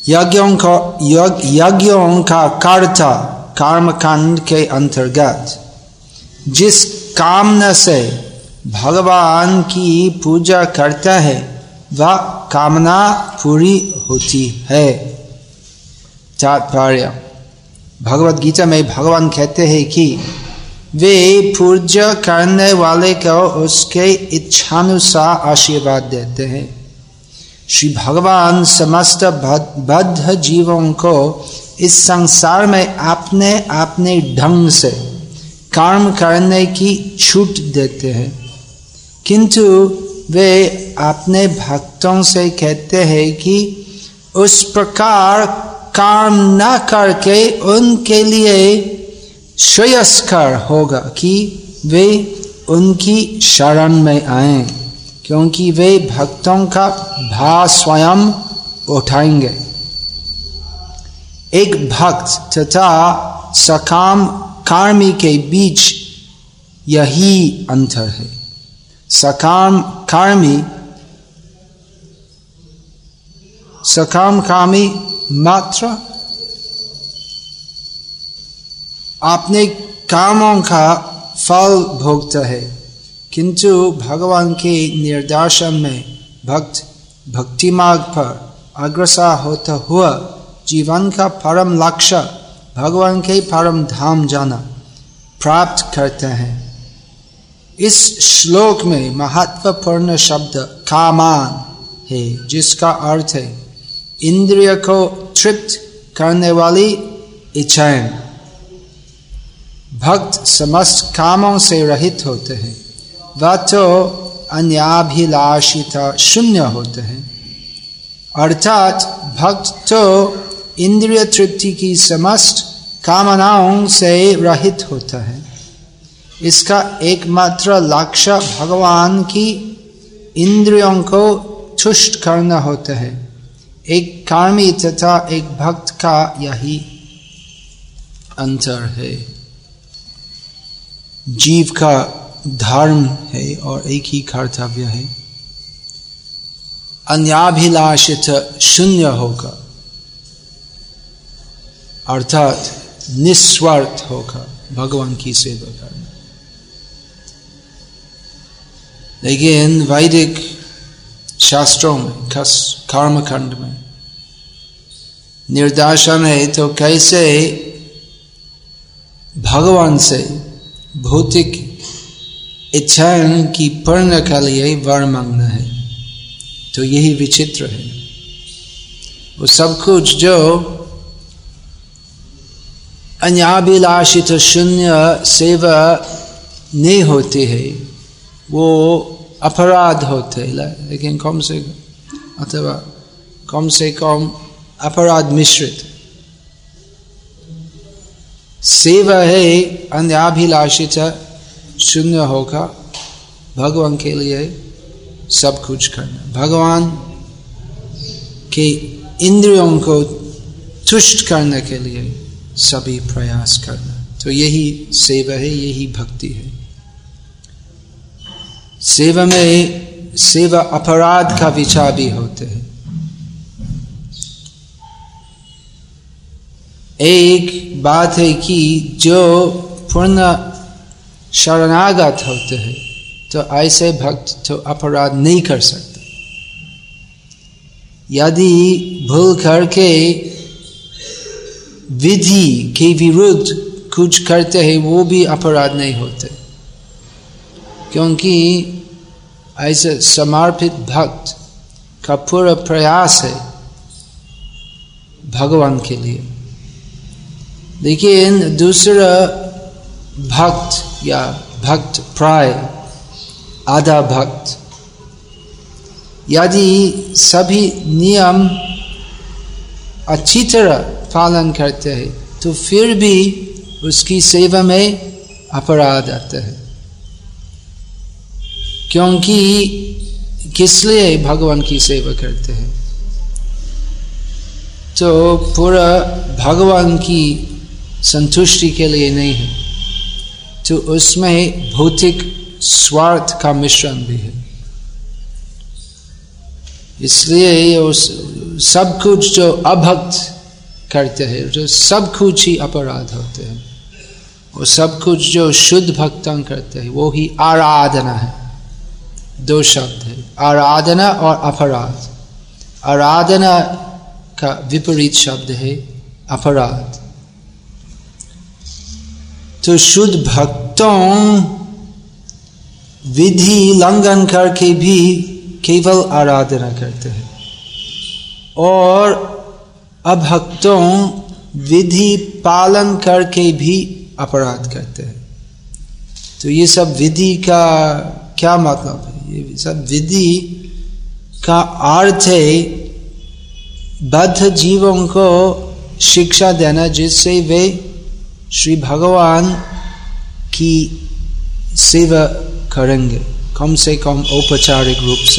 यज्ञों का कर्ता कर्मकांड के अंतर्गत जिस कामना से भगवान की पूजा करता है वह कामना पूरी होती है। तात्पर्य, भगवत गीता में भगवान कहते हैं कि वे पूजा करने वाले को उसके इच्छानुसार आशीर्वाद देते हैं। श्री भगवान समस्त बद्ध जीवों को इस संसार में अपने अपने ढंग से कर्म करने की छूट देते हैं, किंतु वे अपने भक्तों से कहते हैं कि उस प्रकार कर्म न करके उनके लिए श्रेयस्कर होगा कि वे उनकी शरण में आएं, क्योंकि वे भक्तों का भार स्वयं उठाएंगे। एक भक्त तथा सकाम कर्मी के बीच यही अंतर है। सकाम कर्मी मात्र अपने कामों का फल भोगता है, किंतु भगवान के निर्देशन में भक्त भक्ति मार्ग पर अग्रसर होता हुआ जीवन का परम लक्ष्य भगवान के परम धाम जाना प्राप्त करते हैं। इस श्लोक में महत्वपूर्ण शब्द कामान है, जिसका अर्थ है इंद्रिय को तृप्त करने वाली इच्छाएं। भक्त समस्त कामों से रहित होते हैं, वह तो अन्याभिलाषिता शून्य होते हैं, अर्थात भक्त तो इंद्रिय तृप्ति की समस्त कामनाओं से रहित होता है। इसका एकमात्र लक्ष्य भगवान की इंद्रियों को तुष्ट करना होता है। एक कर्मी तथा एक भक्त का यही अंतर है। जीव का धर्म है और एक ही कर्तव्य है, अन्याभिलाषित शून्य होगा, अर्थात निस्वार्थ होकर भगवान की सेवा करना। लेकिन वैदिक शास्त्रों में कर्मकांड में निर्देशन है तो कैसे भगवान से भौतिक इच्छाएं की पूर्ण के लिए वर मांगना है, तो यही विचित्र है। वो सब कुछ जो अन्याभिलाषित शून्य सेवा नहीं होती है वो अपराध होते हैं, लेकिन कम से कम अपराध मिश्रित सेवा है। अन्याभिलाषित शून्य होगा भगवान के लिए सब कुछ करना, भगवान के इंद्रियों को तुष्ट करने के लिए सभी प्रयास करना, तो यही सेवा है, यही भक्ति है। सेवा में सेवा अपराध का विचार भी होते हैं। एक बात है कि जो पूर्ण शरणागत होते हैं तो ऐसे भक्त तो अपराध नहीं कर सकते। यदि भूल करके विधि के विरुद्ध कुछ करते हैं वो भी अपराध नहीं होते, क्योंकि ऐसे समर्पित भक्त का पूरा प्रयास है भगवान के लिए। लेकिन दूसरा भक्त या भक्त प्राय आधा भक्त यदि सभी नियम अच्छी तरह पालन करते हैं तो फिर भी उसकी सेवा में अपराध आता है, क्योंकि किस लिए भगवान की सेवा करते हैं, तो पूरा भगवान की संतुष्टि के लिए नहीं है, तो उसमें भौतिक स्वार्थ का मिश्रण भी है। इसलिए सब कुछ जो अभक्त करते हैं, जो सब कुछ ही अपराध होते हैं, और सब कुछ जो शुद्ध भक्तन करते हैं वो ही आराधना है। दो शब्द है, आराधना और अपराध। आराधना का विपरीत शब्द है अपराध। तो शुद्ध भक्तों विधि लंघन करके भी केवल आराधना करते हैं, और अभक्तों विधि पालन करके भी अपराध करते हैं। तो ये सब विधि का क्या मतलब है? ये सब विधि का अर्थ है बद्ध जीवों को शिक्षा देना, जिससे वे श्री भगवान की सेवा करेंगे, कम से कम औपचारिक रूप से।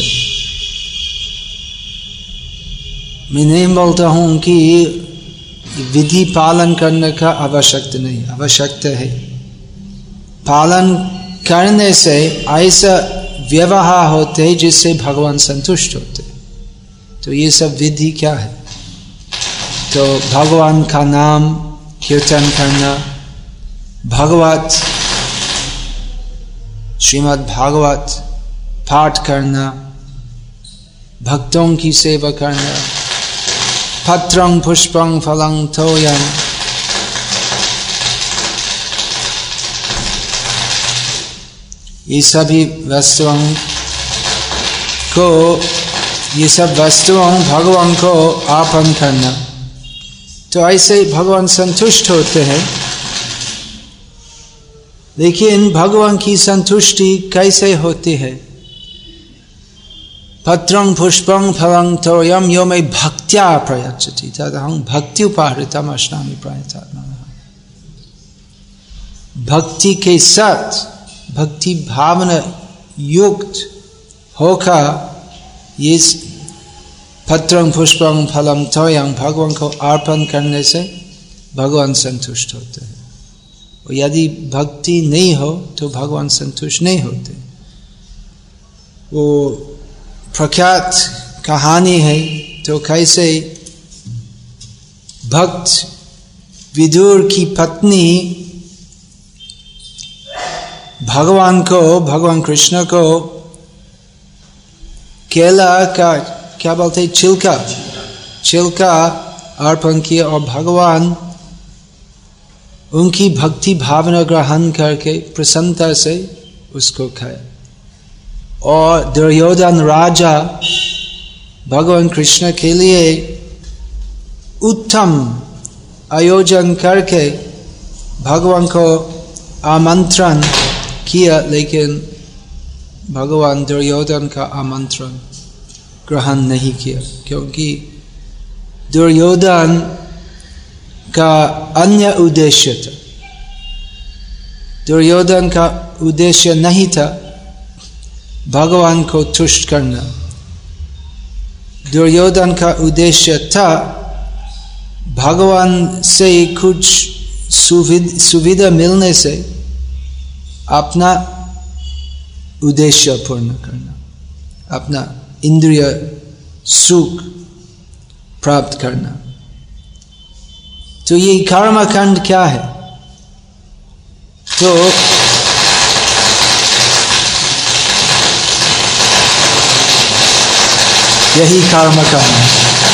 मैं नहीं बोलता हूं कि विधि पालन करने का आवश्यकता नहीं, आवश्यकता है। पालन करने से ऐसा व्यवहार होते हैं जिससे भगवान संतुष्ट होते। तो ये सब विधि क्या है? तो भगवान का नाम कीर्तन करना, भगवत श्रीमद् भागवत पाठ करना, भक्तों की सेवा करना, पत्रं पुष्पं फलं तोयं, ये सभी वस्तुओं को, ये सब वस्तुओं भगवान को अर्पण करना। तो ऐसे भगवान संतुष्ट होते हैं। लेकिन भगवान की संतुष्टि कैसे होती है? पत्रं पुष्पं फलं तोयं यो मे भक्त्या प्रयच्छति तदहं भक्त्युपहृतम् अश्नामि प्रयतात्मनः। भक्ति के साथ, भक्ति भावना युक्त होकर ये पत्रं पुष्पं फलं तोयं भगवान को अर्पण करने से भगवान संतुष्ट होते हैं। और यदि भक्ति नहीं हो तो भगवान संतुष्ट नहीं होते। वो प्रख्यात कहानी है, तो कैसे भक्त विदुर की पत्नी भगवान को, भगवान कृष्ण को केला का क्या बोलते, छिलका अर्पण किया, और भगवान उनकी भक्ति भावना ग्रहण करके प्रसन्नता से उसको खाए। और दुर्योधन राजा भगवान कृष्ण के लिए उत्तम आयोजन करके भगवान को आमंत्रण किया, लेकिन भगवान दुर्योधन का आमंत्रण ग्रहण नहीं किया, क्योंकि दुर्योधन का अन्य उद्देश्य था। दुर्योधन का उद्देश्य नहीं था भगवान को तुष्ट करना। दुर्योधन का उद्देश्य था भगवान से कुछ सुविधा मिलने से अपना उद्देश्य पूर्ण करना, अपना इंद्रिय सुख प्राप्त करना। तो ये कर्मकांड क्या है? तो यही कर्मकांड है।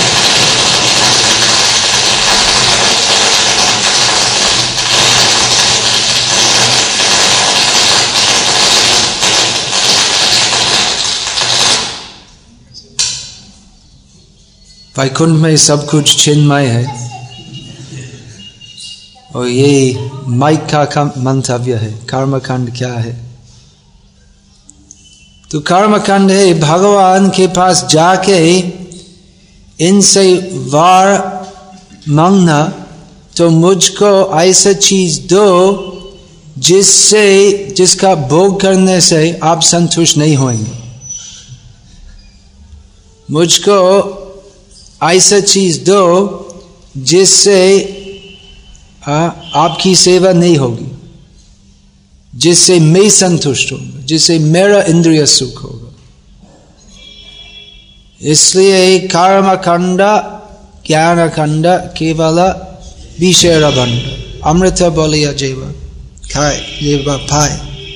वैकुंठ में सब कुछ चिन्मय है, और ये माइक का मंतव्य है। कर्मकांड क्या है? तो कर्मकांड है भगवान के पास जाके इनसे वार मांगना, तो मुझको ऐसा चीज दो जिसका भोग करने से आप संतुष्ट नहीं होंगे। मुझको ऐसा चीज दो जिससे आपकी सेवा नहीं होगी, जिससे मैं संतुष्ट होऊंगा, जिससे मेरा इंद्रिय सुख होगा। इसलिए कर्म खंड ज्ञान खंड केवल विषय भंड अमृत बोलिया जेव खाए जेव पाए।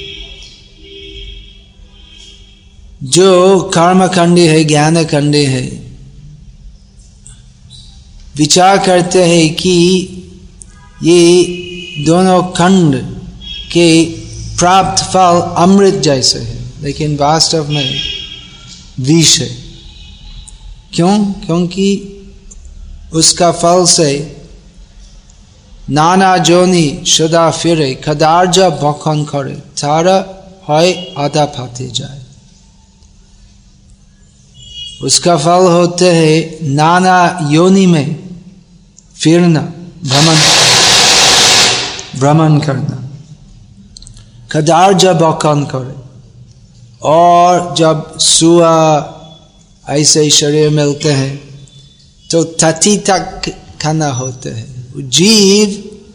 जो कर्म खंडी है ज्ञान खंडी है, विचार करते हैं कि ये दोनों खंड के प्राप्त फल अमृत जैसे है, लेकिन वास्तव में विष है। क्यों? क्योंकि उसका फल से नाना जोनी सदा फिरे खदार्ज भक्षण करे तारा है आधा फाते जाए। उसका फल होते है नाना योनि में फिरना, भ्रमण करना, खदार्ज भक्षण करे। और जब सुआ ऐसे शरीर मिलते हैं तो तटी तक खाना होते हैं। जीव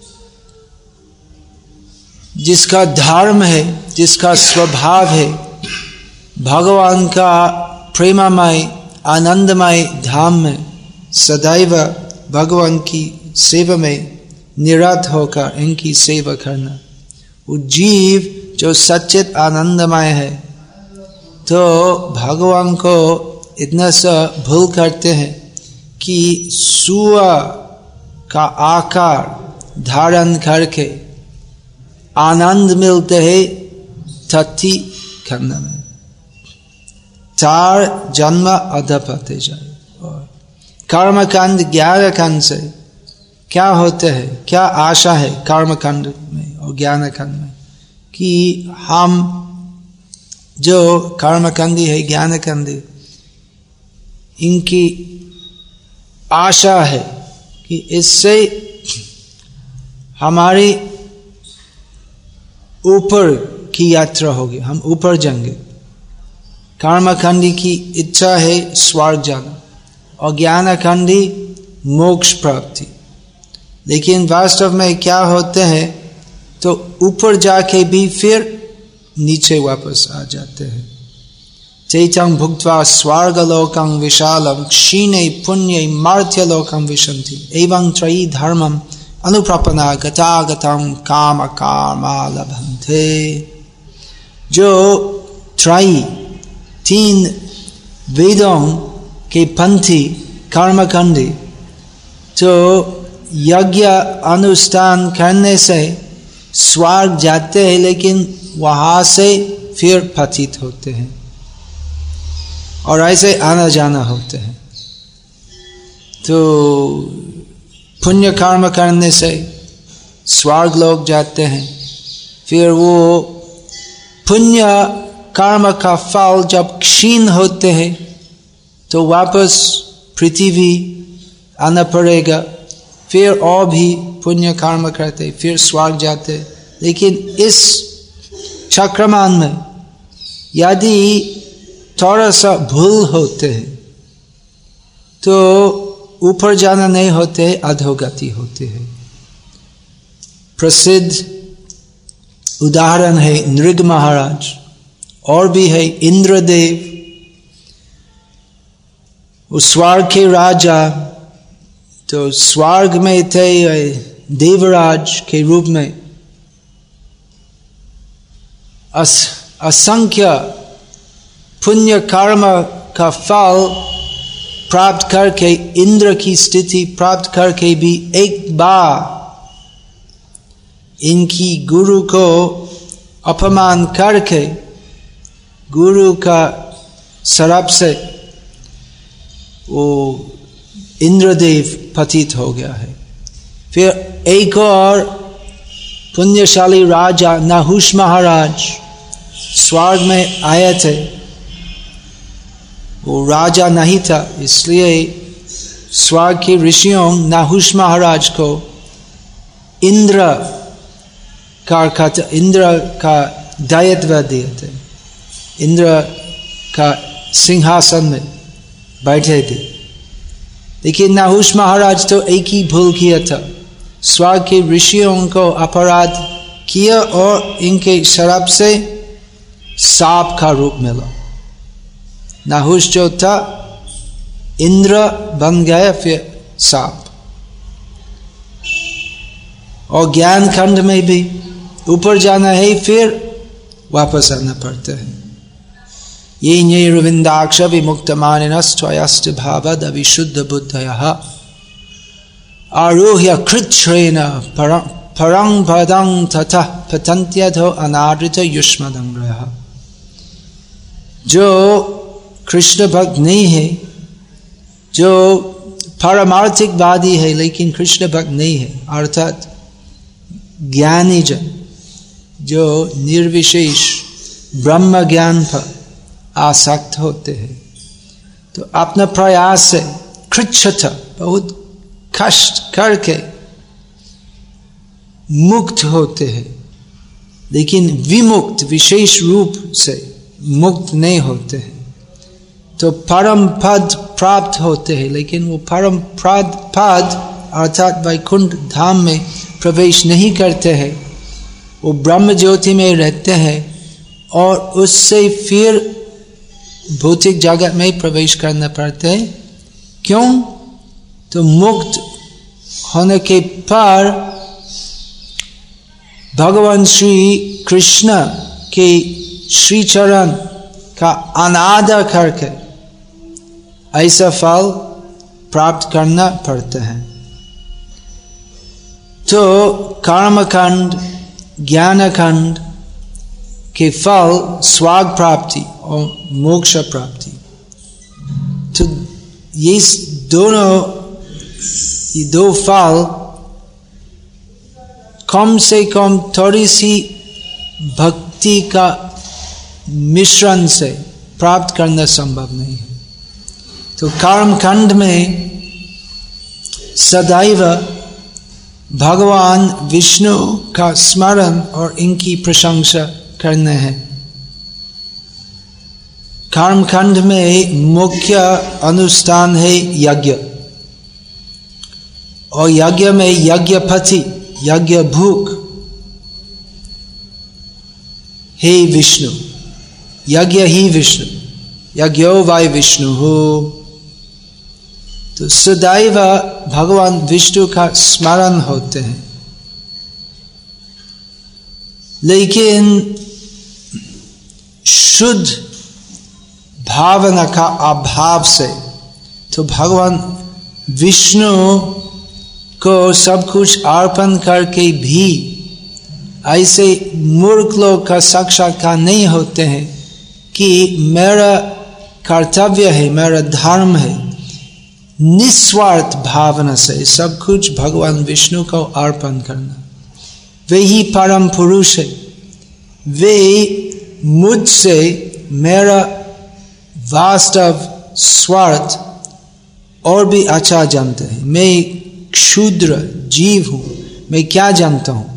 जिसका धर्म है, जिसका स्वभाव है भगवान का प्रेममय आनंदमय धाम में सदैव भगवान की सेवा में निरत होकर इनकी सेवा करना। वो जीव जो सच्चित आनंदमय है तो भगवान को इतना सा भूल करते हैं कि सुआ का आकार धारण करके आनंद मिलते है तथी खंड में। चार जन्म अधपते जाए। और कर्म खंड ज्ञान खंड से क्या होते हैं, क्या आशा है कर्म खंड में और ज्ञान खंड में, कि हम जो कर्म खंडी है ज्ञान खंडी, इनकी आशा है कि इससे हमारी ऊपर की यात्रा होगी, हम ऊपर जाएंगे। कर्मखंडी की इच्छा है स्वर्ग जाना और ज्ञानखंडी मोक्ष प्राप्ति। लेकिन वास्तव में क्या होते हैं तो ऊपर जाके भी फिर नीचे वापस आ जाते हैं। चैतं भुक्त्वा स्वर्गलोकं विशालं क्षीणे पुण्ये मर्त्यलोकं विशन्ति एवं त्रयी धर्मं अनुप्रपन्ना गतागतं काम कर्मा लभन्ते। जो त्रयी तीन वेदों के पंथी कर्मखंडी तो यज्ञ अनुष्ठान करने से स्वर्ग जाते हैं, लेकिन वहां से फिर पतित होते हैं और ऐसे आना जाना होते हैं। तो पुण्य कर्म करने से स्वर्ग लोग जाते हैं, फिर वो पुण्य कर्म का फल जब क्षीण होते हैं तो वापस पृथ्वी आना पड़ेगा, फिर और भी पुण्य कर्म करते फिर स्वर्ग जाते। लेकिन इस चक्रमान में यदि थोड़ा सा भूल होते हैं तो ऊपर जाना नहीं होते, अधोगति होते हैं। प्रसिद्ध उदाहरण है नृग महाराज, और भी है इंद्रदेव। उस स्वर्ग के राजा तो स्वर्ग में थे देवराज के रूप में, असंख्य पुण्य कर्म का फल प्राप्त करके इंद्र की स्थिति प्राप्त करके भी एक बार इनकी गुरु को अपमान करके गुरु का शराप से वो इंद्रदेव पतित हो गया है। फिर एक और पुण्यशाली राजा नहुष महाराज स्वर्ग में आए थे। वो राजा नहीं था, इसलिए स्वर्ग के ऋषियों नहुष महाराज को इंद्र का दायित्व दिए थे, इंद्र का सिंहासन में बैठे थे। लेकिन नहुष महाराज तो एक ही भूल किया था, स्वर्ग के ऋषियों को अपराध किया और इनके शराप से सांप का रूप मिला। नहुष जो था इंद्र बन गया फिर सांप। और ज्ञान खंड में भी ऊपर जाना है फिर वापस आना पड़ता है। ये निरविंदाक्ष विमुक्त मानिनस्त्वयस्त भावद अविशुद्ध बुद्धयः आरोह्य कृच्छ्रेण परं पदं ततः पतन्त्यधो अनादृत युष्मदंग्रयः। जो कृष्ण भक्त नहीं है, जो पारमार्थिकवादी है लेकिन कृष्ण भक्त नहीं है, अर्थात ज्ञानी जन जो निर्विशेष ब्रह्म ज्ञान पर आसक्त होते हैं, तो अपना प्रयास से कृच्छ्र बहुत कष्ट करके मुक्त होते हैं, लेकिन विमुक्त विशेष रूप से मुक्त नहीं होते हैं। तो परम पद प्राप्त होते हैं, लेकिन वो परम पद अर्थात वैकुंठ धाम में प्रवेश नहीं करते हैं। वो ब्रह्म ज्योति में रहते हैं और उससे फिर भौतिक जगत में प्रवेश करना पड़ता है। क्यों? तो मुक्त होने के पर भगवान श्री कृष्ण के श्री चरण का अनादर करके ऐसा फल प्राप्त करना पड़ता है। तो कर्मकांड ज्ञानकांड के फल स्वर्ग प्राप्ति और मोक्ष प्राप्ति। तो ये दो फल कम से कम थोड़ी सी भक्ति का मिश्रण से प्राप्त करना संभव नहीं है। तो कर्मकांड में सदैव भगवान विष्णु का स्मरण और इनकी प्रशंसा करना है। कर्मकांड में मुख्य अनुष्ठान है यज्ञ, और यज्ञ में यज्ञपति यज्ञ भूख हे विष्णु, यज्ञ ही विष्णु, यज्ञो वै विष्णु हो। तो सदैव भगवान विष्णु का स्मरण होते हैं, लेकिन शुद्ध भावना का अभाव से तो भगवान विष्णु को सब कुछ अर्पण करके भी ऐसे मूर्ख लोग का साक्षात्कार नहीं होते हैं कि मेरा कर्तव्य है, मेरा धर्म है। निस्वार्थ भावना से सब कुछ भगवान विष्णु को अर्पण करना, वे ही परम पुरुष है। वे मुझसे मेरा वास्तव स्वार्थ और भी अच्छा जानते हैं। मैं क्षुद्र जीव हूं, मैं क्या जानता हूं।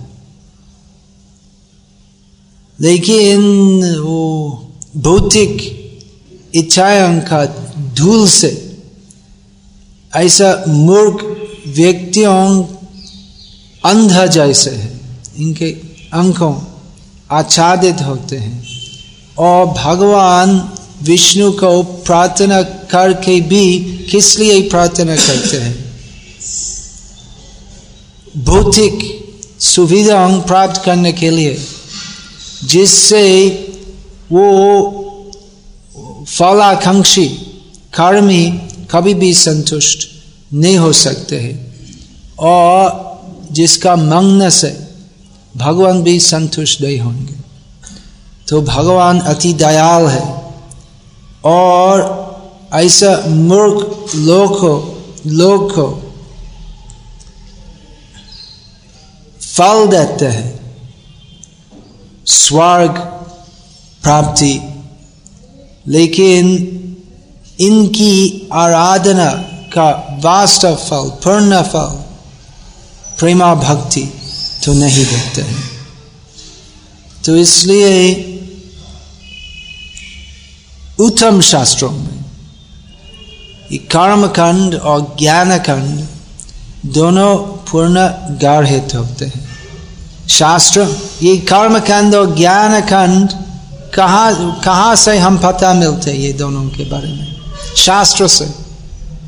लेकिन वो भौतिक इच्छाओं का धूल से ऐसा मूर्ख व्यक्तियों अंधा जैसे है, इनके आंखों आच्छादित होते हैं और भगवान विष्णु को प्रार्थना करके भी किस लिए प्रार्थना करते हैं? भौतिक सुविधाओं प्राप्त करने के लिए, जिससे वो फलाकांक्षी कर्मी कभी भी संतुष्ट नहीं हो सकते हैं, और जिसका मांगने से भगवान भी संतुष्ट नहीं होंगे। तो भगवान अति दयाल है और ऐसा मूर्ख लोग को फल देते हैं स्वर्ग प्राप्ति, लेकिन इनकी आराधना का वास्तव फल, पूर्ण फल, प्रेमा भक्ति तो नहीं देते हैं। तो इसलिए उत्तम शास्त्रों में ये कर्मकांड और ज्ञानकांड दोनों पूर्ण गाढ़ित होते हैं। शास्त्र ये कर्मकांड और ज्ञानकांड कहाँ से हम पता मिलते हैं ये दोनों के बारे में? शास्त्र से।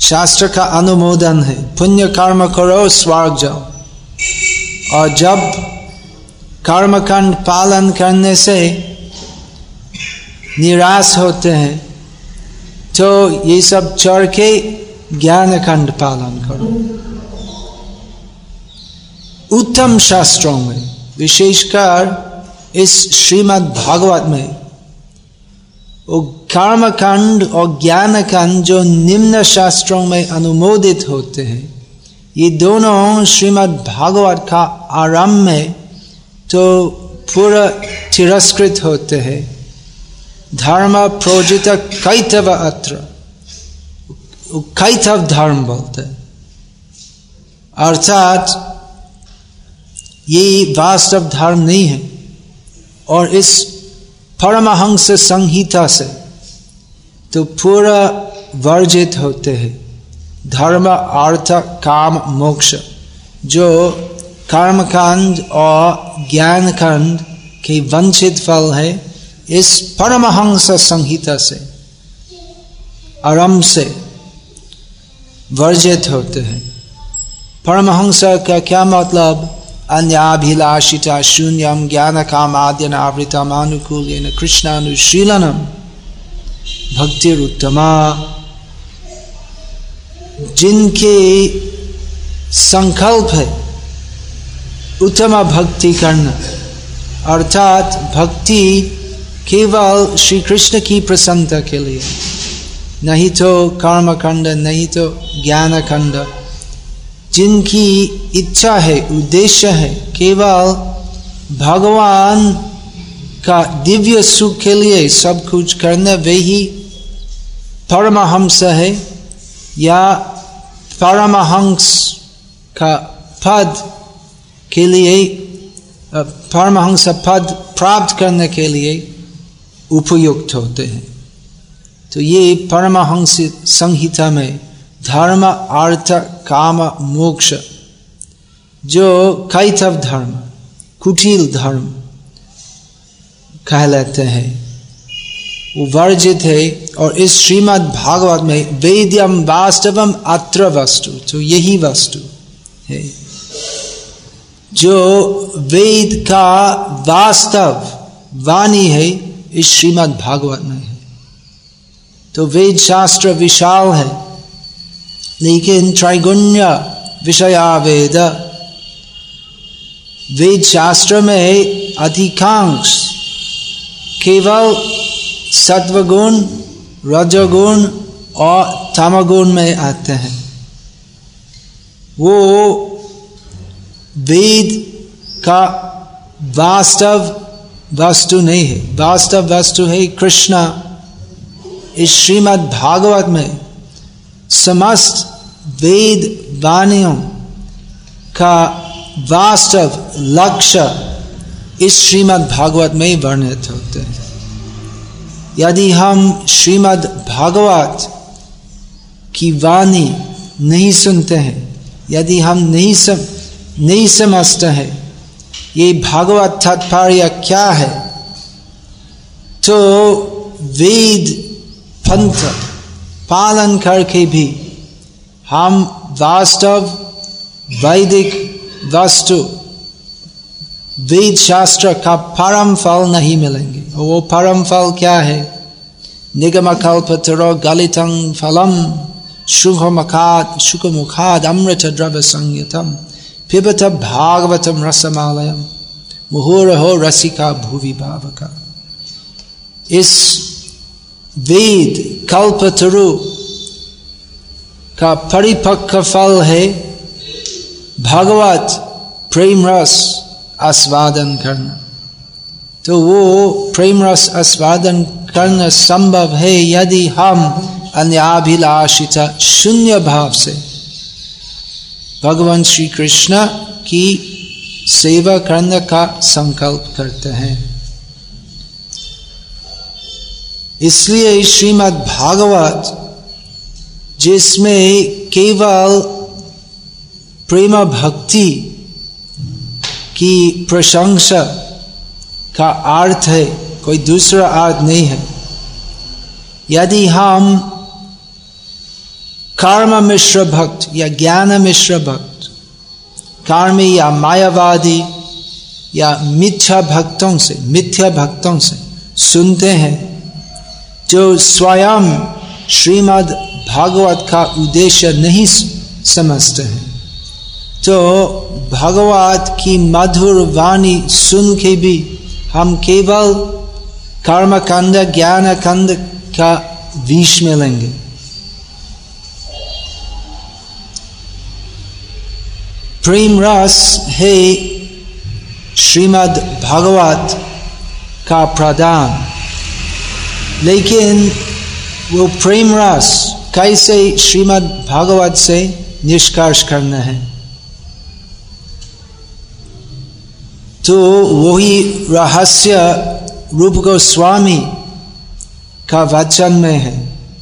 शास्त्र का अनुमोदन है, पुण्य कर्म करो स्वर्ग जाओ। और जब कर्मकांड पालन करने से निराश होते हैं तो ये सब छोड़ के ज्ञान कांड पालन करो। उत्तम शास्त्रों में, विशेषकर इस श्रीमद् भागवत में, वो कर्म कांड और ज्ञान कांड जो निम्न शास्त्रों में अनुमोदित होते हैं, ये दोनों श्रीमद् भागवत का आरंभ में तो पूरा तिरस्कृत होते हैं। धर्म प्रोजित कैतव अत्र, कैतव धर्म बोलते हैं, अर्थात ये वास्तव धर्म नहीं है। और इस परमहंस संहिता से तो पूरा वर्जित होते हैं। धर्म अर्थ काम मोक्ष जो कर्म कांड और ज्ञान कांड के वंचित फल है, इस परमहंस संहिता से आरंभ से वर्जित होते हैं। परमहंस का क्या मतलब? अन्याभिलाषिता शून्यम ज्ञान कामाद्यन आवृतम अनुकूलेन कृष्णानुशीलनम भक्तिरुत्तमा। जिनके संकल्प है उत्तम भक्ति करना, अर्थात भक्ति केवल श्री कृष्ण की प्रसन्नता के लिए, नहीं तो कर्म कांड, नहीं तो ज्ञान कांड। जिनकी इच्छा है, उद्देश्य है केवल भगवान का दिव्य सुख के लिए सब कुछ करना, वही परमहंस है। या परमहंस का पद के लिए, परमहंस पद प्राप्त करने के लिए उपयुक्त होते हैं। तो ये परमहंस संहिता में धर्म अर्थ काम मोक्ष जो कैतव धर्म, कुटिल धर्म कहलाते हैं, वो वर्जित है। और इस श्रीमद् भागवत में वेद्यम वास्तवम अत्र वस्तु, तो यही वस्तु है जो वेद का वास्तव वाणी है, इस श्रीमद् भागवत में है। तो वेद शास्त्र विशाल है, लेकिन त्रैगुण्य विषया वेद, वेद शास्त्र में अधिकांश केवल सत्वगुण, रजोगुण और तमोगुण में आते हैं। वो वेद का वास्तव वस्तु नहीं है, वास्तव वस्तु है कृष्ण। इस श्रीमद् भागवत में समस्त वेद वाणियों का वास्तव लक्ष्य इस श्रीमद् भागवत में वर्णित होते हैं। यदि हम श्रीमद् भागवत की वाणी नहीं सुनते हैं, यदि हम नहीं समझते हैं ये भागवत तात्पर्य क्या है, तो वेद पंथ पालन करके भी हम वास्तव वैदिक वस्तु वेद शास्त्र का परम फल नहीं मिलेंगे। और वो परम फल क्या है? निगम कल्पतरो गलितं फलम शुकमुखाद अमृत द्रव्य संयुतम पिबत भागवतम रसमालयम मुहुरहो रसिका भुवि भावका। इस वेद कल्पतरु का परिपक्व फल है भगवत प्रेम रस आस्वादन करना। तो वो प्रेम रस आस्वादन करना संभव है यदि हम अन्याभिलाषित शून्य भाव से भगवान श्री कृष्ण की सेवा करने का संकल्प करते हैं। इसलिए श्रीमद् भागवत जिसमें केवल प्रेम भक्ति की प्रशंसा का अर्थ है, कोई दूसरा अर्थ नहीं है। यदि हम कर्म मिश्र भक्त या ज्ञान मिश्र भक्त, कर्मी या मायावादी या मिथ्या भक्तों से सुनते हैं, जो स्वयं श्रीमद् भागवत का उद्देश्य नहीं समझते हैं, तो भगवत की मधुर वाणी सुन के भी हम केवल कर्म कांड ज्ञान कांड का विष में लेंगे। प्रेम रस है श्रीमद् भागवत का प्रदान, लेकिन वो प्रेम रस कैसे श्रीमद् भागवत से निष्कर्ष करना है, तो वही रहस्य रूप गोस्वामी का वचन में है।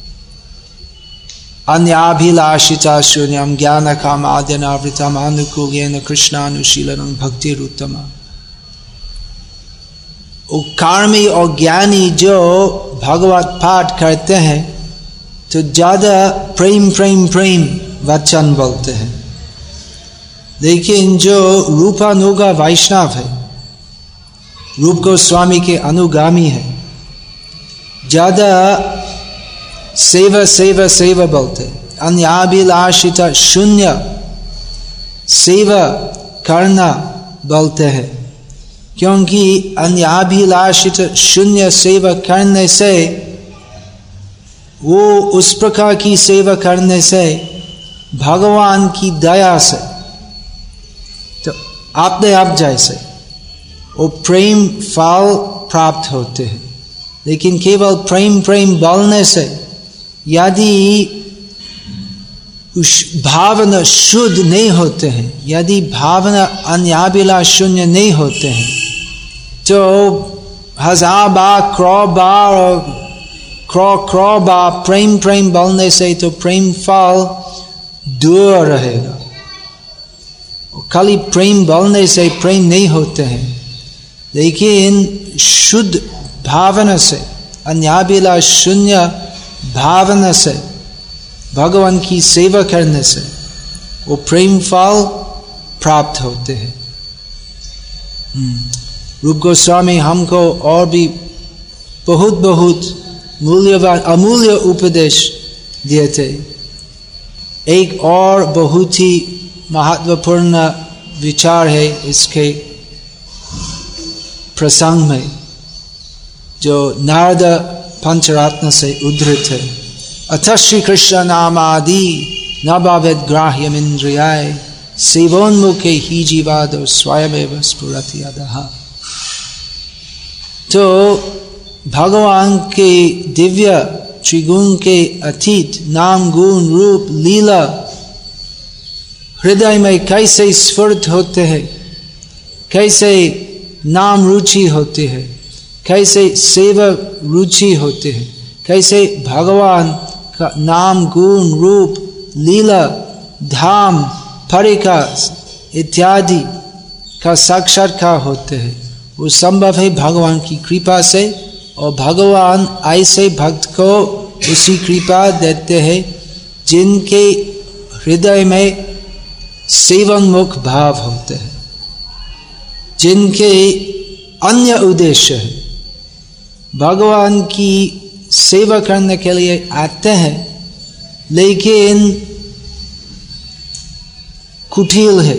अन्याभिलाषिता शून्यम ज्ञान कामाद्यनावृतम अनुकूलेन कृष्णानुशीलनम भक्तिरुत्तमा। कर्मी और ज्ञानी जो भगवत पाठ करते हैं तो ज्यादा प्रेम प्रेम प्रेम वचन बोलते हैं, लेकिन जो रूपानुगा वैष्णव है, रूप गोस्वामी के अनुगामी है, ज्यादा सेवा सेवा सेवा बोलते। अन्याभिलाषिता शून्य सेवा करना बोलते हैं, क्योंकि अन्याभिलाषित शून्य सेवा करने से, वो उस प्रकार की सेवा करने से भगवान की दया से, तो अपने आप जैसे वो प्रेम फल प्राप्त होते हैं। लेकिन केवल प्रेम प्रेम बोलने से यदि उस भावना शुद्ध नहीं होते हैं, यदि भावना अन्याभिलाष शून्य नहीं होते हैं, तो 1000 बार क्रॉ बार प्रेम प्रेम बोलने से तो प्रेम फल दूर रहेगा। खाली प्रेम बोलने से प्रेम नहीं होते हैं, लेकिन शुद्ध भावना से, अन्याभिलाष शून्य भावना से भगवान की सेवा करने से वो प्रेम फल प्राप्त होते हैं। रूप गोस्वामी हमको और भी बहुत बहुत मूल्यवान अमूल्य उपदेश दिए थे। एक और बहुत ही महत्वपूर्ण विचार है इसके प्रसंग में, जो नारद पंचरत्न से उद्धृत है। अथ श्री कृष्ण नामादि न भवेद ग्राह्यम इंद्रियाय सेवोन्मुखे ही जीवादो स्वयमेव स्फुरति अधः। तो भगवान के दिव्य त्रिगुण के अतीत नाम गुण रूप लीला हृदय में कैसे स्फुरित होते हैं, कैसे नाम रुचि होती है, कैसे सेवा रुचि होती है, कैसे भगवान का नाम गुण रूप लीला धाम परिकर इत्यादि का साक्षात्कार होते हैं, वो संभव है भगवान की कृपा से। और भगवान ऐसे भक्त को उसी कृपा देते हैं जिनके हृदय में सेवन्मुख भाव होते हैं, जिनके अन्य उद्देश्य है, भगवान की सेवा करने के लिए आते हैं लेकिन कुटिल है,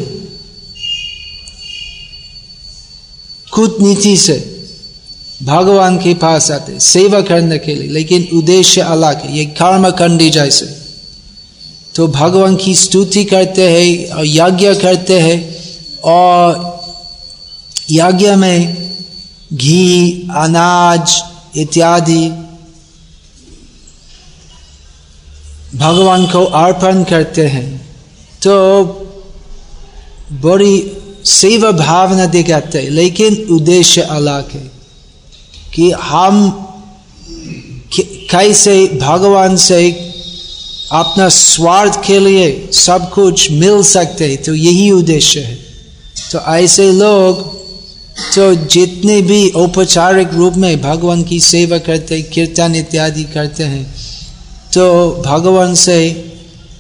कूटनीति से भगवान के पास आते सेवा करने के लिए, लेकिन उद्देश्य अलग है, ये कर्म कंडी जैसे। तो भगवान की स्तुति करते हैं और यज्ञ करते हैं, और यज्ञ में घी अनाज इत्यादि भगवान को अर्पण करते हैं, तो बड़ी सेवा भावना दिखाते हैं, लेकिन उद्देश्य अलग है कि हम कैसे भगवान से अपना स्वार्थ के लिए सब कुछ मिल सकते हैं, तो यही उद्देश्य है। तो ऐसे लोग तो जितने भी औपचारिक रूप में भगवान की सेवा करते, कीर्तन इत्यादि करते हैं, तो भगवान से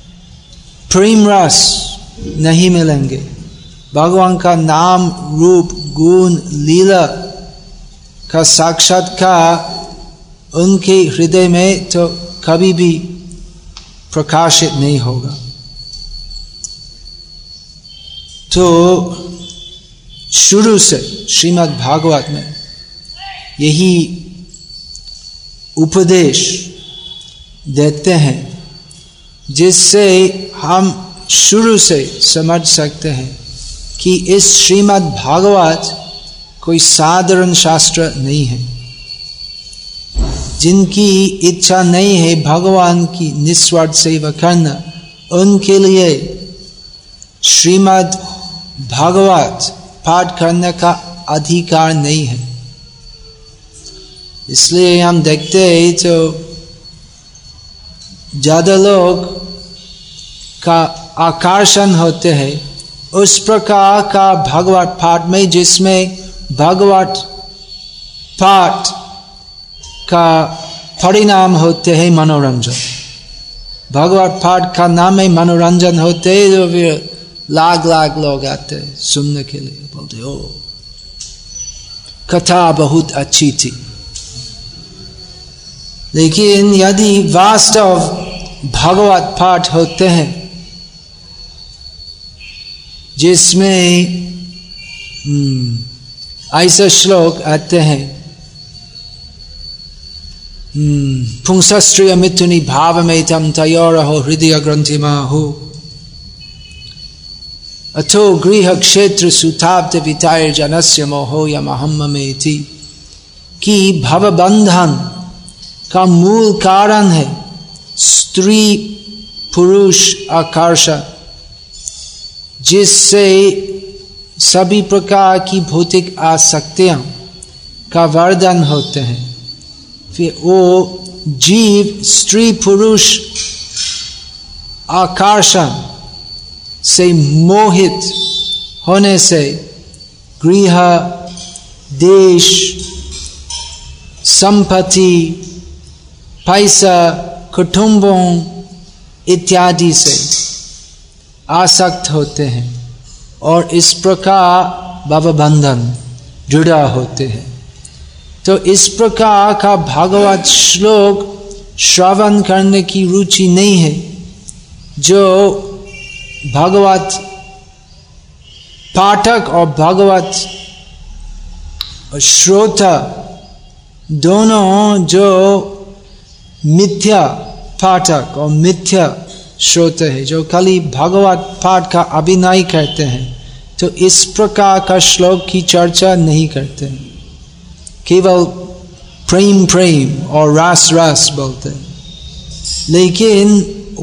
प्रेम रस नहीं मिलेंगे, भगवान का नाम रूप गुण लीला का साक्षात्कार उनके हृदय में तो कभी भी प्रकाशित नहीं होगा। तो शुरू से श्रीमद् भागवत में यही उपदेश देते हैं, जिससे हम शुरू से समझ सकते हैं कि इस श्रीमद् भागवत कोई साधारण शास्त्र नहीं है। जिनकी इच्छा नहीं है भगवान की निस्वार्थ सेवा करना, उनके लिए श्रीमद् भागवत पाठ करने का अधिकार नहीं है। इसलिए हम देखते हैं तो ज्यादा लोग का आकर्षण होते हैं उस प्रकार का भागवत पाठ में, जिसमें भागवत पाठ का परिणाम होते हैं मनोरंजन। भागवत पाठ का नाम है मनोरंजन होते हैं, तो फिर लाख लाख लोग आते हैं सुनने के लिए, बोलते ओ कथा बहुत अच्छी थी। लेकिन यदि वास्तव भागवत पाठ होते हैं जिसमें ऐसे श्लोक आते हैं, पुंसस्त्रिय मिथुनी भावमेतम तयोरहो हृदय ग्रंथिमाहु अथो गृह क्षेत्र सुताप्त विताय जनस्य मोहो यमहम्मेति, कि भवबंधन का मूल कारण है स्त्री पुरुष आकर्षण, जिससे सभी प्रकार की भौतिक आसक्तियां का वर्धन होते हैं। फिर वो जीव स्त्री पुरुष आकर्षण से मोहित होने से गृह देश संपत्ति पैसा कुटुंबों इत्यादि से आसक्त होते हैं और इस प्रकार भवबंधन जुड़ा होते हैं। तो इस प्रकार का भागवत श्लोक श्रवण करने की रुचि नहीं है। जो भागवत पाठक और भागवत श्रोता दोनों जो मिथ्या पाठक और मिथ्या श्रोता है, जो खाली भागवत पाठ का अभिनय करते हैं, तो इस प्रकार का श्लोक की चर्चा नहीं करते हैं, केवल प्रेम प्रेम और रस रस बोलते हैं। लेकिन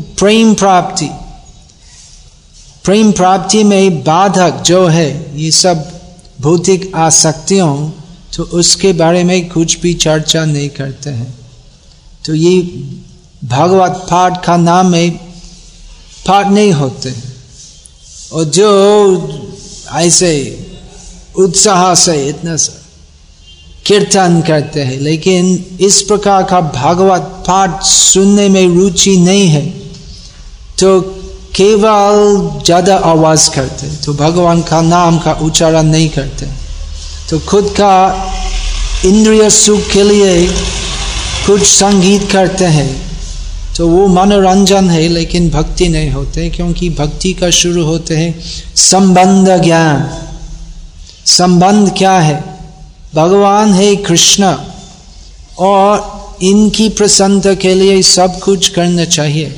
प्रेम प्राप्ति में बाधक जो है ये सब भौतिक आसक्तियों, तो उसके बारे में कुछ भी चर्चा नहीं करते हैं। तो ये भागवत पाठ का नाम है, पाठ नहीं होते हैं। और जो ऐसे उत्साह से इतना सा कीर्तन करते हैं, लेकिन इस प्रकार का भागवत पाठ सुनने में रुचि नहीं है, तो केवल ज्यादा आवाज करते, तो भगवान का नाम का उच्चारण नहीं करते, तो खुद का इंद्रिय सुख के लिए कुछ संगीत करते हैं, तो वो मनोरंजन है, लेकिन भक्ति नहीं होते। क्योंकि भक्ति का शुरू होते हैं संबंध ज्ञान। संबंध क्या है? भगवान है कृष्ण, और इनकी प्रसन्नता के लिए सब कुछ करना चाहिए।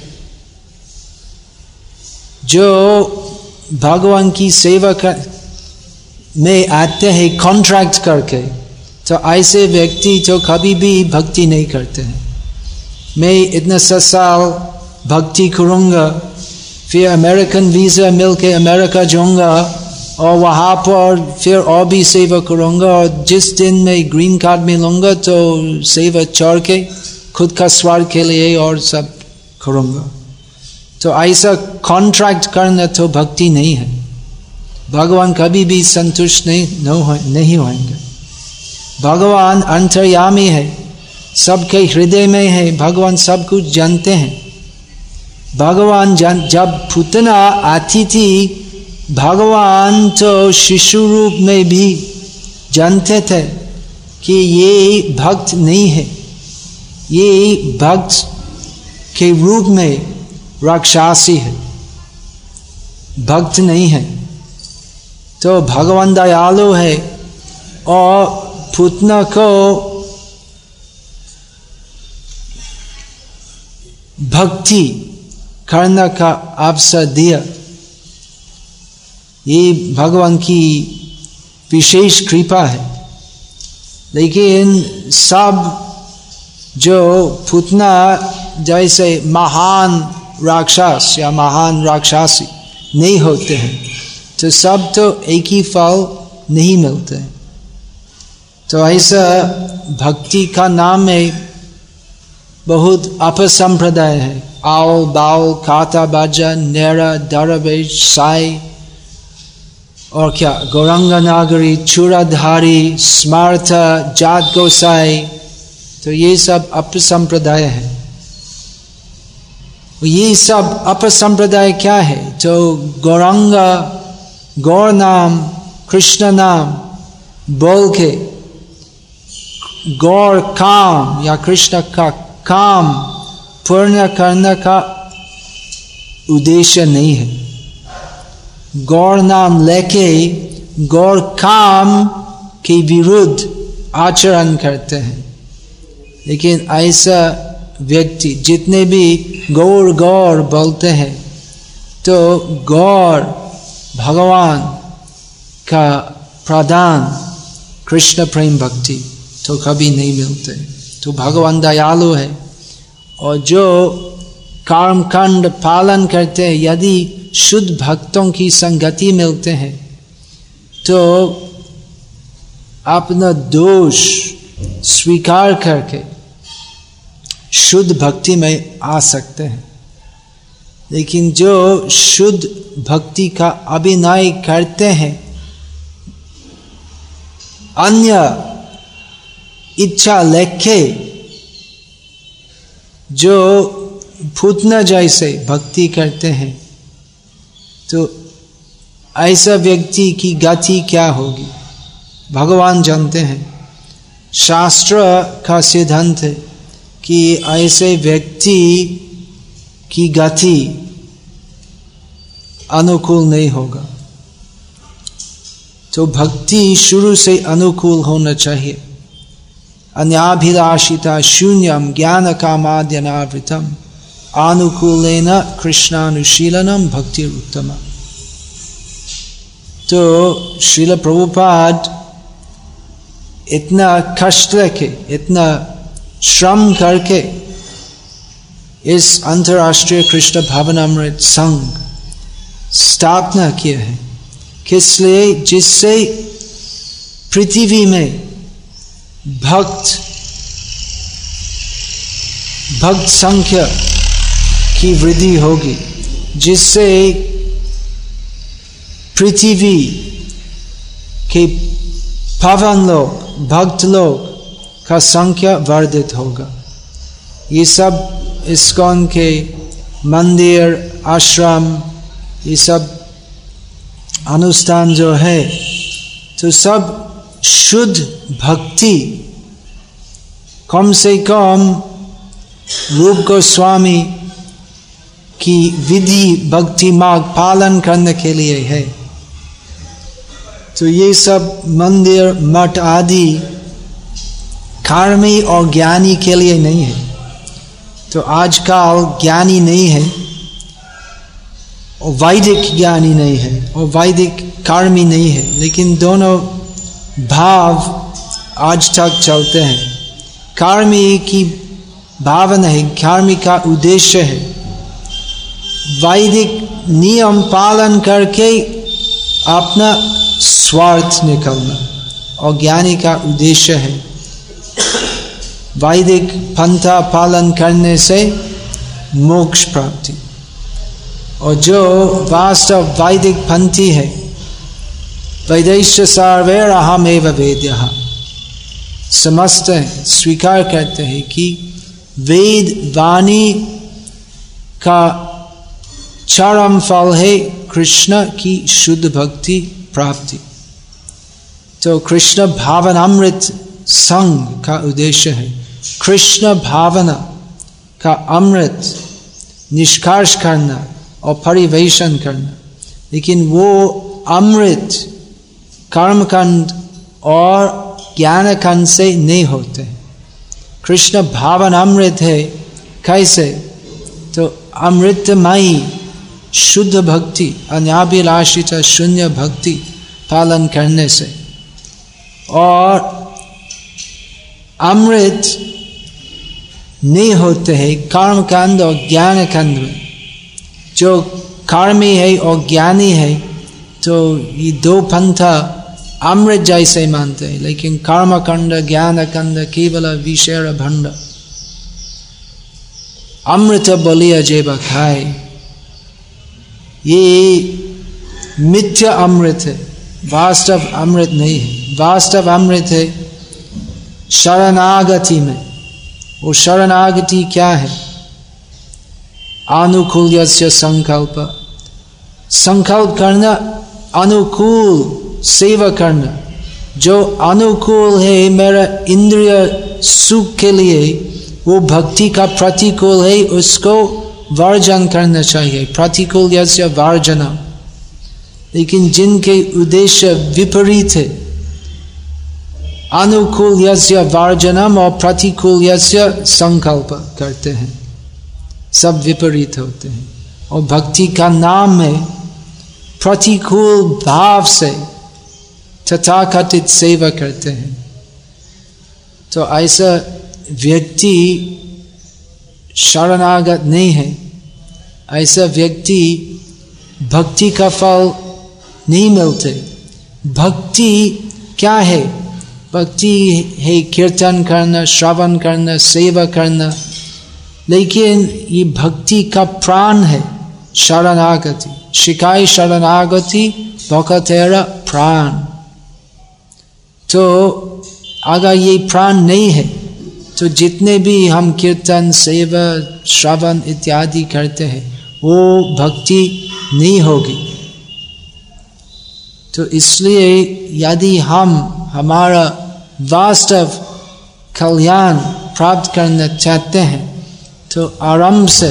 जो भगवान की सेवा में आते हैं कॉन्ट्रैक्ट करके, तो ऐसे व्यक्ति तो कभी भी भक्ति नहीं करते हैं। मैं इतना साल भक्ति करूँगा, फिर अमेरिकन वीज़ा मिलके अमेरिका जाऊँगा और वहाँ पर फिर और भी सेवा करूँगा, और जिस दिन मैं ग्रीन कार्ड मिलूँगा तो सेवा छोड़ के खुद का स्वार्थ के लिए और सब करूँगा। तो ऐसा कॉन्ट्रैक्ट करना तो भक्ति नहीं है। भगवान कभी भी संतुष्ट नहीं होंगे। भगवान अंतर्यामी है, सबके हृदय में है, भगवान सब कुछ जानते हैं। भगवान जब पूतना आती थी, भगवान तो शिशु रूप में भी जानते थे कि ये भक्त नहीं है, ये भक्त के रूप में राक्षसी है, भक्त नहीं है। तो भगवान दयालु है और पूतना को भक्ति करने का अवसर दिया। ये भगवान की विशेष कृपा है। लेकिन सब जो पूतना जैसे महान राक्षस या महान राक्षसी नहीं होते हैं, तो सब तो एक ही फल नहीं मिलते। तो ऐसा भक्ति का नाम में बहुत अपसंप्रदाय है। आउल बाउल खाता बाजा नेरा दरवेश साई और क्या गौरंगा नागरी चूड़ाधारी स्मार्थ जात गोसाई, तो ये सब अपसंप्रदाय है। ये सब अपसंप्रदाय क्या है? तो गौरंगा गौर नाम कृष्ण नाम बोल के गौर काम या कृष्ण का काम पूर्ण करने का उद्देश्य नहीं है। गौर नाम लेके गौर काम के विरुद्ध आचरण करते हैं। लेकिन ऐसा व्यक्ति जितने भी गौर गौर बोलते हैं, तो गौर भगवान का प्रदान कृष्ण प्रेम भक्ति तो कभी नहीं मिलते। तो भगवान दयालु है, और जो कर्मकांड पालन करते हैं, यदि शुद्ध भक्तों की संगति मिलते हैं, तो अपना दोष स्वीकार करके शुद्ध भक्ति में आ सकते हैं। लेकिन जो शुद्ध भक्ति का अभिनय करते हैं, अन्य इच्छा लेके जो पूतना जैसे भक्ति करते हैं, तो ऐसा व्यक्ति की गति क्या होगी भगवान जानते हैं। शास्त्र का सिद्धांत है कि ऐसे व्यक्ति की गति अनुकूल नहीं होगा। तो भक्ति शुरू से अनुकूल होना चाहिए। अन्याभिलाषिता शून्यम ज्ञान कामाद्यनावृतम अनुकूलेन कृष्णानुशीलनम भक्ति उत्तम। तो श्रील प्रभुपाद इतना कष्ट लेके, इतना श्रम करके इस अंतर्राष्ट्रीय कृष्ण भावनामृत संघ स्थापना किया है। किस लिए? जिससे पृथ्वी में भक्त संख्या की वृद्धि होगी, जिससे पृथ्वी के पावन लोग, भक्त लोग का संख्या वर्धित होगा। ये सब इस्कॉन के मंदिर, आश्रम, ये सब अनुष्ठान जो है, तो सब शुद्ध भक्ति, कम से कम रूप गोस्वामी की विधि भक्ति मार्ग पालन करने के लिए है। तो ये सब मंदिर, मठ आदि कर्मी और ज्ञानी के लिए नहीं है। तो आजकल ज्ञानी नहीं है और वैदिक ज्ञानी नहीं है और वैदिक कर्मी नहीं है, लेकिन दोनों भाव आज तक चलते हैं। कर्मी की भावना है, कर्मी का उद्देश्य है वैदिक नियम पालन करके अपना स्वार्थ निकालना, और ज्ञानी का उद्देश्य है वैदिक पंथा पालन करने से मोक्ष प्राप्ति। और जो वास्तव वैदिक पंथी है, वैदेश सर्वैरहमेव वेद्यः, समस्त स्वीकार करते हैं कि वेद वाणी का चरम फल है कृष्ण की शुद्ध भक्ति प्राप्ति। तो कृष्ण भावनामृत संग का उद्देश्य है कृष्ण भावना का अमृत निष्कर्ष करना और परिवेशन करना। लेकिन वो अमृत कर्मकांड और ज्ञानकांड से नहीं होते हैं। कृष्ण भावनामृत है कैसे? तो अमृतमयी शुद्ध भक्ति अनाभिलाषित शून्य भक्ति पालन करने से। और अमृत नहीं होते हैं कर्मकांड और ज्ञानकांड में। जो कर्मी है और ज्ञानी है तो ये दो पंथा अमृत जैसे मानते हैं, लेकिन कर्मकांड ज्ञानकांड केवल विषय भंड। अमृत बलिया जेब खाए, ये मिथ्या अमृत है, वास्तव अमृत नहीं है। वास्तव अमृत है शरणागति में। वो शरणागति क्या है? अनुकूल्यस्य संकल्प, संकल्प करना, अनुकूल सेवा करना। जो अनुकूल है मेरा इंद्रिय सुख के लिए, वो भक्ति का प्रतिकूल है, उसको वर्जन करना चाहिए। प्रतिकूल यस्य वर्जना। लेकिन जिनके उद्देश्य विपरीत है, अनुकूल यस्य वर्जनम और प्रतिकूल यस्य संकल्प करते हैं, सब विपरीत होते हैं। और भक्ति का नाम है प्रतिकूल भाव से तथाकथित सेवा करते हैं। तो ऐसा व्यक्ति शरणागत नहीं है। ऐसा व्यक्ति भक्ति का फल नहीं मिलते। भक्ति क्या है? भक्ति है कीर्तन करना, श्रवण करना, सेवा करना। लेकिन ये भक्ति का प्राण है शरणागति। शिकाय शरणागति भक्तेर प्राण। तो अगर ये प्राण नहीं है तो जितने भी हम कीर्तन सेवा श्रवण इत्यादि करते हैं वो भक्ति नहीं होगी। तो इसलिए यदि हम हमारा वास्तव कल्याण प्राप्त करना चाहते हैं तो आरंभ से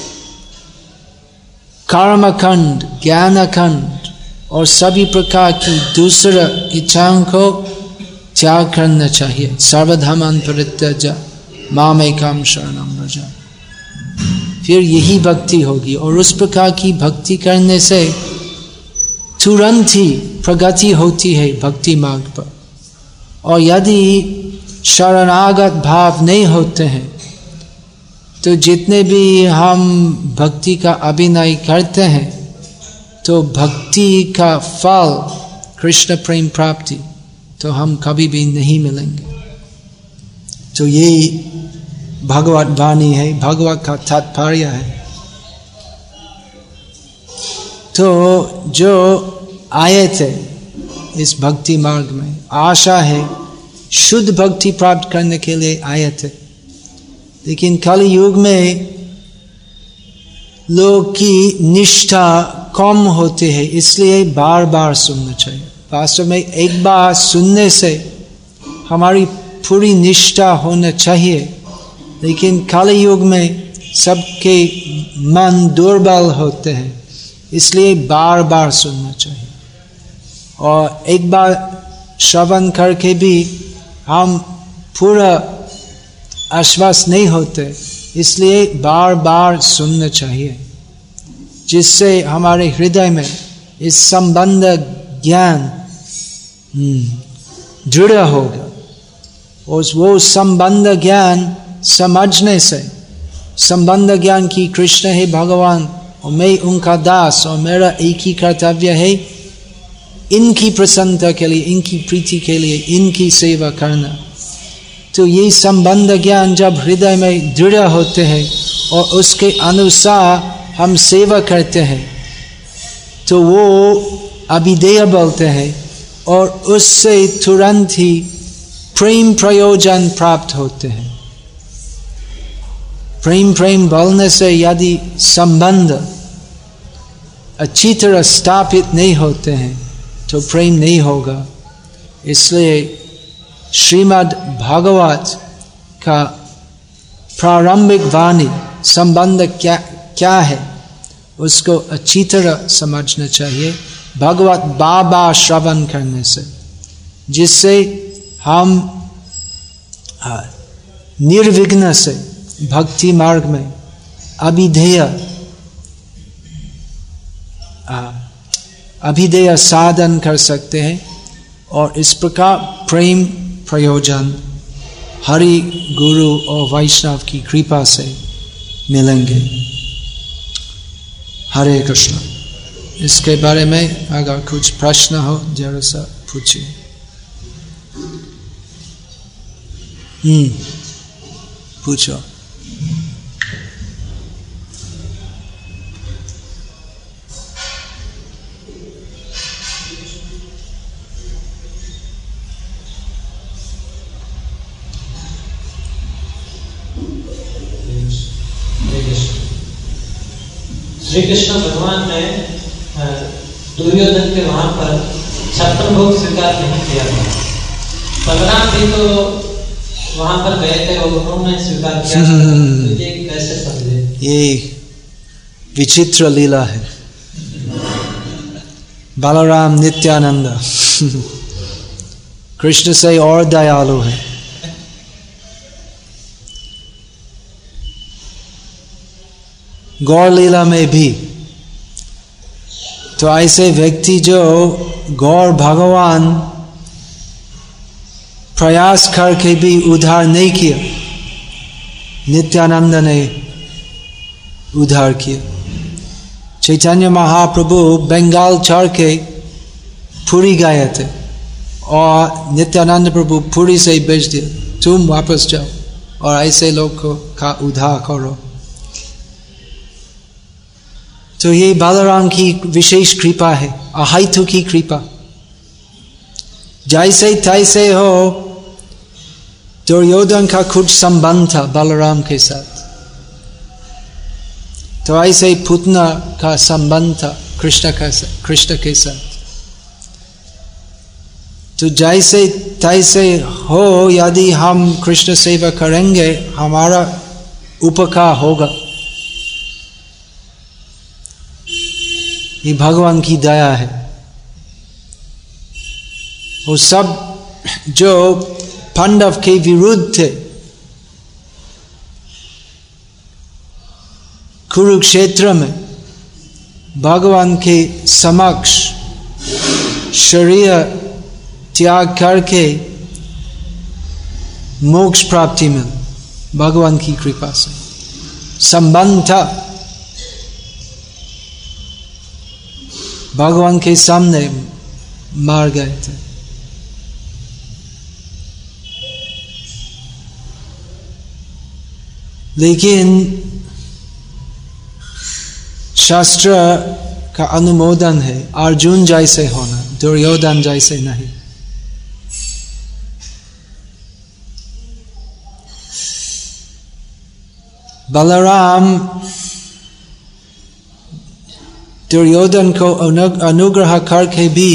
कर्मकांड, ज्ञानकांड और सभी प्रकार की दूसरा इच्छाओं को त्याग करना चाहिए। सर्वधर्मान् परित्यज्य मामेकं शरणं व्रज। फिर यही भक्ति होगी। और उस प्रकार की भक्ति करने से तुरंत ही प्रगति होती है भक्ति मार्ग पर। और यदि शरणागत भाव नहीं होते हैं तो जितने भी हम भक्ति का अभिनय करते हैं तो भक्ति का फल कृष्ण प्रेम प्राप्ति तो हम कभी भी नहीं मिलेंगे। तो ये भगवत वाणी है, भगवत का तात्पर्य है। तो जो आए थे इस भक्ति मार्ग में, आशा है शुद्ध भक्ति प्राप्त करने के लिए आए थे। लेकिन कल युग में लोग की निष्ठा कम होती है, इसलिए बार बार सुनना चाहिए। वास्तव में एक बार सुनने से हमारी पूरी निष्ठा होना चाहिए। लेकिन कल युग में सबके मन दुर्बल होते हैं, इसलिए बार बार सुनना चाहिए। और एक बार श्रवण करके भी हम पूरा आश्वस्त नहीं होते, इसलिए बार बार सुनना चाहिए, जिससे हमारे हृदय में इस संबंध ज्ञान दृढ़ होगा। और वो संबंध ज्ञान समझने से, संबंध ज्ञान की कृष्ण है भगवान और मैं उनका दास और मेरा एक ही कर्तव्य है इनकी प्रसन्नता के लिए, इनकी प्रीति के लिए, इनकी सेवा करना। तो ये संबंध ज्ञान जब हृदय में दृढ़ होते हैं और उसके अनुसार हम सेवा करते हैं तो वो अभिधेय बोलते हैं और उससे तुरंत ही प्रेम प्रयोजन प्राप्त होते हैं। प्रेम बोलने से यदि संबंध अच्छी तरह स्थापित नहीं होते हैं तो प्रेम नहीं होगा। इसलिए श्रीमद् भागवत का प्रारंभिक वाणी संबंध क्या है उसको अच्छी तरह समझना चाहिए भगवत बाबा श्रवण करने से, जिससे हम निर्विघ्न से भक्ति मार्ग में अभिधेय साधन कर सकते हैं और इस प्रकार प्रेम प्रयोजन हरि गुरु और वैष्णव की कृपा से मिलेंगे। हरे कृष्ण। इसके बारे में अगर कुछ प्रश्न हो जरा सा पूछिए। पूछो। श्री कृष्ण भगवान ने दुर्योधन के वहां पर 56 भोग स्वीकार नहीं किया था। बलराम भी तो वहां पर गए थे और उन्होंने स्वीकार किया। तो ये कैसे समझे? ये विचित्र लीला है। बलराम नित्यानंद कृष्ण से और दयालु है। गौर लीला में भी तो ऐसे व्यक्ति जो गौर भगवान प्रयास करके भी उद्धार नहीं किया, नित्यानंद ने उद्धार किया। चैतन्य महाप्रभु बंगाल छोड़ के पुरी गए थे और नित्यानंद प्रभु पुरी से भेज दिया, तुम वापस जाओ और ऐसे लोग को का उद्धार करो। तो ये बलराम की विशेष कृपा है, अहेतु की कृपा। जैसे तैसे हो दुर्योधन का कुछ संबंध था बलराम के साथ, तो ऐसे पुतना का संबंध था कृष्ण के साथ। तो जैसे तैसे हो, यदि हम कृष्ण सेवा करेंगे हमारा उपकार होगा। ये भगवान की दया है। वो सब जो पांडव के विरुद्ध थे, कुरुक्षेत्र में भगवान के समक्ष शरीर त्याग करके मोक्ष प्राप्ति में भगवान की कृपा से संबंध था। भगवान के सामने मार गए थे। लेकिन शास्त्र का अनुमोदन है अर्जुन जैसे होना, दुर्योधन जैसे नहीं। बलराम दुर्योधन को अनुग्रह करके भी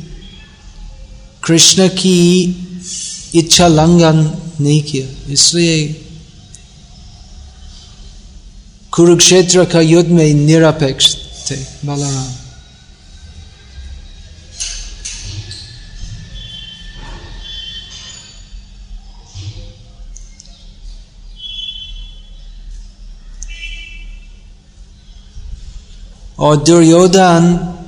कृष्ण की इच्छा लंघन नहीं किया, इसलिए कुरुक्षेत्र का युद्ध में निरपेक्ष थे बलराम। और दुर्योधन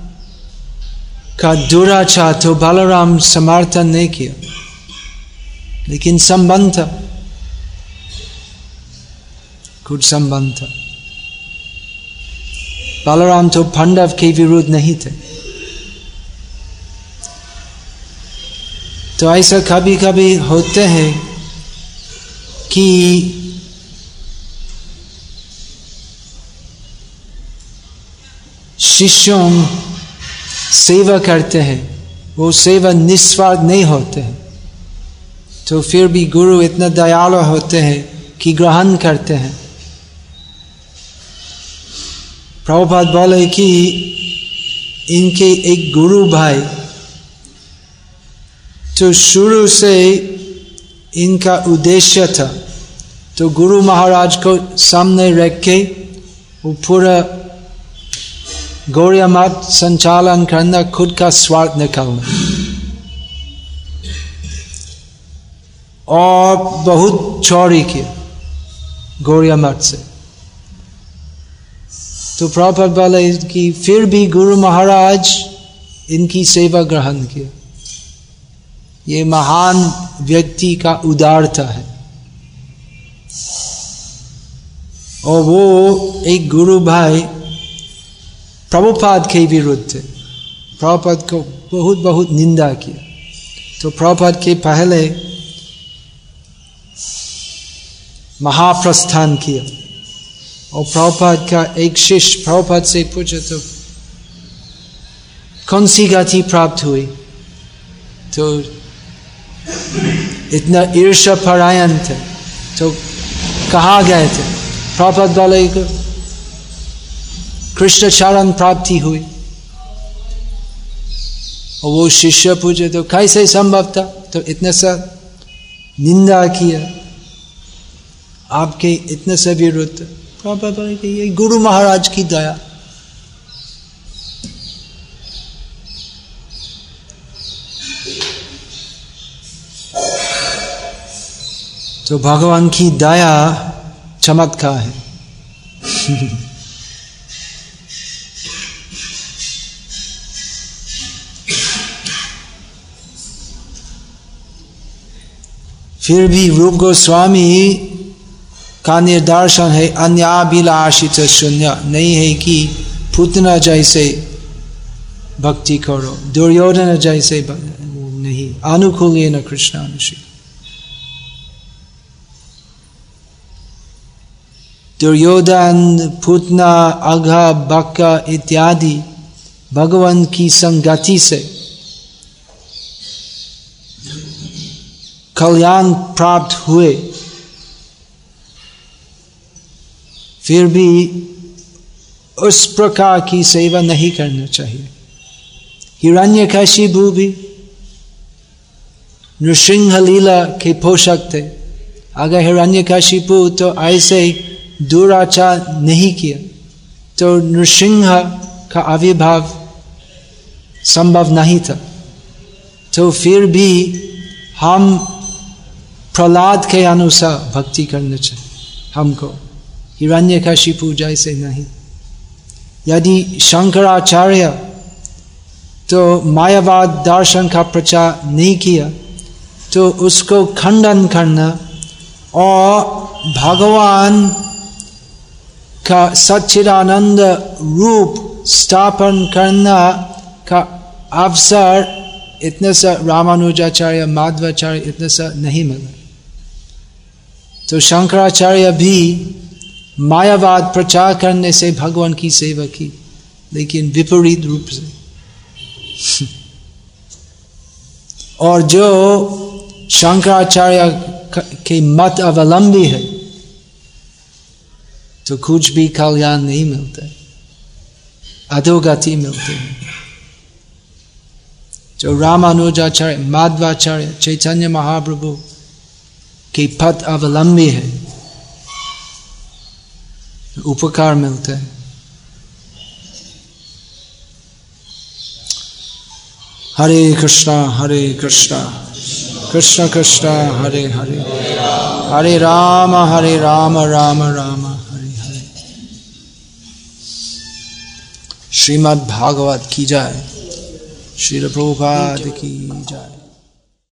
का दुराचार तो बलराम समर्थन नहीं किया, लेकिन संबंध था, कुछ संबंध था। बलराम तो पांडव के विरुद्ध नहीं थे। तो ऐसा कभी कभी होते हैं कि शिष्यों सेवा करते हैं, वो सेवा निस्वार्थ नहीं होते हैं, तो फिर भी गुरु इतना दयालु होते हैं कि ग्रहण करते हैं। प्रभुपाद बोले कि इनके एक गुरु भाई, तो शुरू से इनका उद्देश्य था, तो गुरु महाराज को सामने रख के वो पूरा गौड़िया मठ संचालन करना, खुद का स्वार्थ निकालना, और बहुत चोरी किया गौड़िया मठ से। तो प्रभुपाद बोले कि फिर भी गुरु महाराज इनकी सेवा ग्रहण किया। ये महान व्यक्ति का उदारता है। और वो एक गुरु भाई प्रभुपाद के विरुद्ध थे, प्रभुपाद को बहुत बहुत निंदा किया। तो प्रभुपाद के पहले महाप्रस्थान किया, और प्रभुपाद का एक शिष्य प्रभुपाद से पूछा तो कौन सी गति प्राप्त हुई, तो इतना ईर्ष्या परायण थे, तो कहाँ गए थे? प्रभुपाद बोले कृष्ण चरण प्राप्ति हुई। और वो शिष्य पूछे तो कैसे संभव था? तो इतने सा निंदा किया, आपके इतने से विरुद्ध। प्रभुपाद बोले कि ये गुरु महाराज की दया। तो भगवान की दया चमत्कार है। फिर भी रूप गोस्वामी का निर्देशन है अन्याभिलाषित शून्य, नहीं है कि पुतना जैसे भक्ति करो, दुर्योधन जैसे नहीं, अनुकूल न कृष्णानुशी। दुर्योधन, पुतना, अघा, बक्का इत्यादि भगवान की संगति से कल्याण प्राप्त हुए, फिर भी उस प्रकार की सेवा नहीं करना चाहिए। हिरण्यकशिपु भी नृसिंह लीला के पोषक थे। अगर हिरण्यकशिपु तो ऐसे दुराचार नहीं किया तो नृसिंह का आविर्भाव संभव नहीं था। तो फिर भी हम प्रहलाद के अनुसार भक्ति करना चाहिए हमको, हिरण्यकशिपु जैसे नहीं। यदि शंकराचार्य तो मायावाद दर्शन का प्रचार नहीं किया तो उसको खंडन करना और भगवान का सच्चिदानंद रूप स्थापन करना का अवसर इतने सा रामानुजाचार्य, माधवाचार्य इतने सा नहीं मिला। तो शंकराचार्य भी मायावाद प्रचार करने से भगवान की सेवा की, लेकिन विपरीत रूप से। और जो शंकराचार्य के मत अवलंबी है तो कुछ भी कल्याण नहीं मिलता, अधोगति मिलती है। जो रामानुजाचार्य, माधवाचार्य, चैतन्य महाप्रभु के पथ अवलंबी है, उपकार मिलता है। हरे कृष्णा कृष्ण कृष्ण हरे हरे, हरे राम राम राम हरे हरे। श्रीमद् भागवत की जय, श्रील प्रभुपाद की जय।